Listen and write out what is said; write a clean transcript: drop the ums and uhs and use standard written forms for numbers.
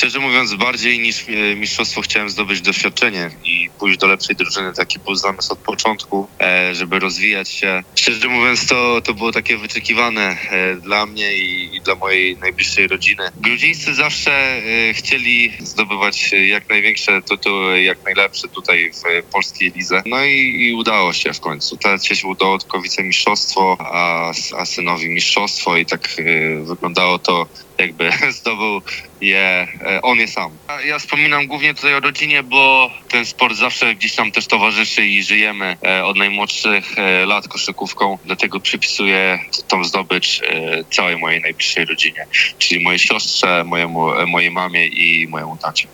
Szczerze mówiąc, bardziej niż mistrzostwo chciałem zdobyć doświadczenie i pójść do lepszej drużyny. Taki był zamysł od początku, żeby rozwijać się. Szczerze mówiąc, to było takie wyczekiwane dla mnie i dla mojej najbliższej rodziny. Gruzińscy zawsze chcieli zdobywać jak największe tytuły, jak najlepsze tutaj w polskiej lidze. No i udało się w końcu. Tacie się udało tylko wicemistrzostwo, a synowi mistrzostwo i tak wyglądało to, jakby zdobył je on je sam. Ja wspominam głównie tutaj o rodzinie, bo ten sport zawsze gdzieś tam też towarzyszy i żyjemy od najmłodszych lat koszykówką. Dlatego przypisuję tą zdobycz całej mojej najbliższej rodzinie, czyli mojej siostrze, mojej mamie i mojemu tacie.